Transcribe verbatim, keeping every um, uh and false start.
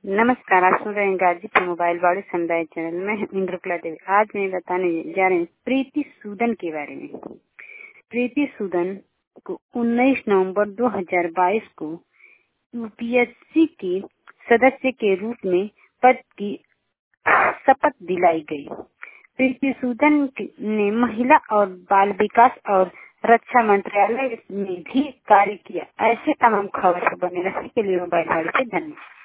नमस्कार, आप सुन रहे हैं गाजीपुर मोबाइल वाणी समुदाय चैनल में इंद्रकला देवी। आज मैं बताने जा रही हूँ प्रीति सूदन के बारे में। प्रीति सूदन को उन्नीस नवंबर दो हज़ार बाईस को यूपीएससी की सदस्य के रूप में पद की शपथ दिलाई गई। प्रीति सूदन ने महिला और बाल विकास और रक्षा मंत्रालय में भी कार्य किया। ऐसे तमाम खबर बने रहने के लिए मोबाइल वाणी से धन्यवाद।